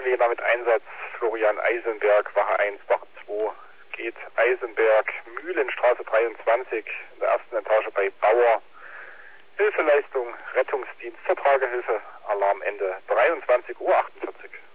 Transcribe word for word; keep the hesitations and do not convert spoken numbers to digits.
Italiener mit Einsatz, Florian Eisenberg, Wache eins, Wache zwei, geht Eisenberg, Mühlenstraße dreiundzwanzig, in der ersten Etage bei Bauer. Hilfeleistung, Rettungsdienst zur Tragehilfe, Alarmende dreiundzwanzig Uhr achtundvierzig.